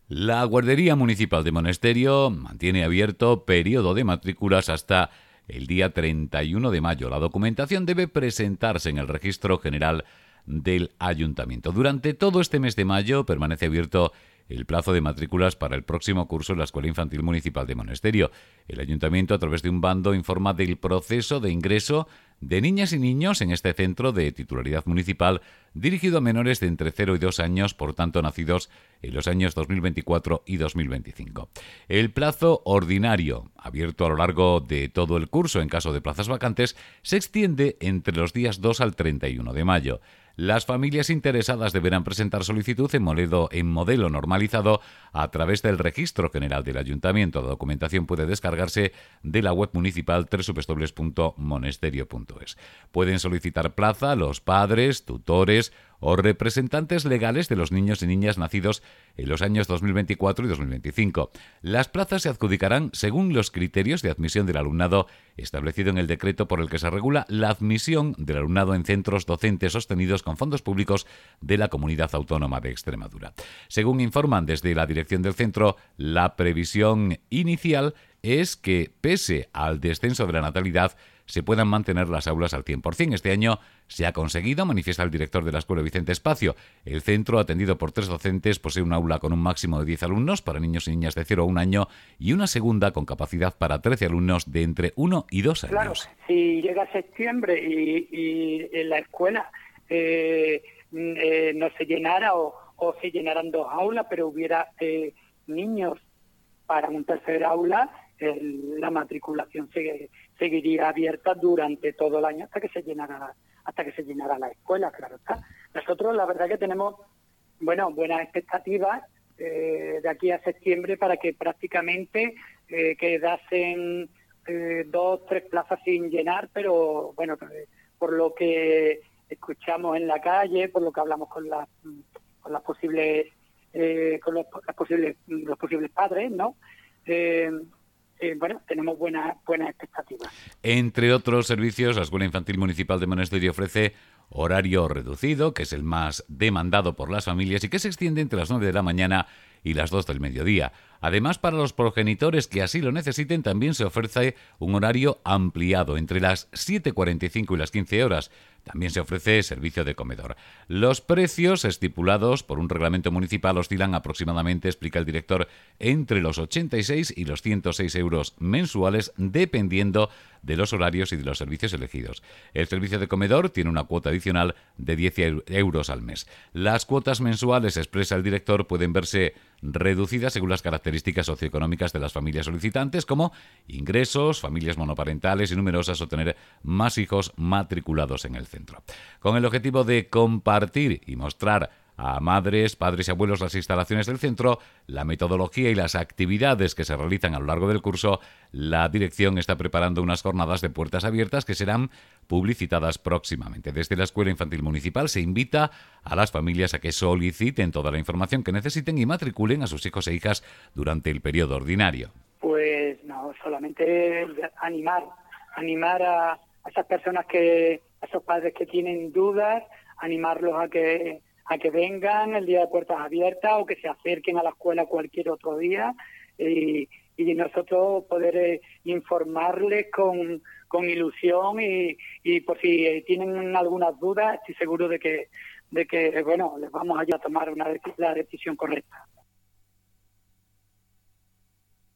La Guardería Municipal de Monesterio mantiene abierto periodo de matrículas hasta el día 31 de mayo. La documentación debe presentarse en el Registro General del Ayuntamiento. Durante todo este mes de mayo permanece abierto el plazo de matrículas para el próximo curso en la Escuela Infantil Municipal de Monesterio. El Ayuntamiento, a través de un bando, informa del proceso de ingreso de niñas y niños en este centro de titularidad municipal dirigido a menores de entre 0 y 2 años, por tanto nacidos en los años 2024 y 2025. El plazo ordinario, abierto a lo largo de todo el curso en caso de plazas vacantes, se extiende entre los días 2 al 31 de mayo. Las familias interesadas deberán presentar solicitud en modelo normalizado a través del Registro General del Ayuntamiento. La documentación puede descargarse de la web municipal www.monesterio.es. Pueden solicitar plaza los padres, tutores o representantes legales de los niños y niñas nacidos en los años 2024 y 2025. Las plazas se adjudicarán según los criterios de admisión del alumnado establecido en el decreto por el que se regula la admisión del alumnado en centros docentes sostenidos con fondos públicos de la Comunidad Autónoma de Extremadura. Según informan desde la dirección del centro, la previsión inicial es que, pese al descenso de la natalidad, se puedan mantener las aulas al 100%. Este año se ha conseguido, manifiesta el director de la Escuela Vicente Espacio. El centro, atendido por 3 docentes, posee un aula con un máximo de 10 alumnos para niños y niñas de 0 a 1 año y una segunda con capacidad para 13 alumnos de entre 1 y 2 años. Claro, si llega septiembre y en la escuela no se llenara o se llenaran 2 aulas, pero hubiera niños para un tercer aula, la matriculación seguiría abierta durante todo el año hasta que se llenara la escuela, claro está. Nosotros la verdad que tenemos buenas expectativas de aquí a septiembre para que prácticamente quedasen 2-3 plazas sin llenar, pero bueno, por lo que escuchamos en la calle, por lo que hablamos con los posibles padres, ¿no? Bueno, tenemos buenas expectativas. Entre otros servicios, la Escuela Infantil Municipal de Monesterio ofrece horario reducido, que es el más demandado por las familias y que se extiende entre las 9 de la mañana y las 2 del mediodía. Además, para los progenitores que así lo necesiten, también se ofrece un horario ampliado entre las 7:45 y las 15 horas. También se ofrece servicio de comedor. Los precios estipulados por un reglamento municipal oscilan aproximadamente, explica el director, entre los 86 y los 106 euros mensuales, dependiendo de los horarios y de los servicios elegidos. El servicio de comedor tiene una cuota adicional de 10 euros al mes. Las cuotas mensuales, expresa el director, pueden verse reducidas según las características socioeconómicas de las familias solicitantes, como ingresos, familias monoparentales y numerosas, o tener más hijos matriculados en el centro. Con el objetivo de compartir y mostrar a madres, padres y abuelos las instalaciones del centro, la metodología y las actividades que se realizan a lo largo del curso, la dirección está preparando unas jornadas de puertas abiertas que serán publicitadas próximamente. Desde la Escuela Infantil Municipal se invita a las familias a que soliciten toda la información que necesiten y matriculen a sus hijos e hijas durante el periodo ordinario. Pues no, solamente animar a esas personas a esos padres que tienen dudas, animarlos a que vengan el día de puertas abiertas o que se acerquen a la escuela cualquier otro día y nosotros poder informarles con ilusión y por si tienen algunas dudas, estoy seguro de que bueno, les vamos a tomar la decisión correcta.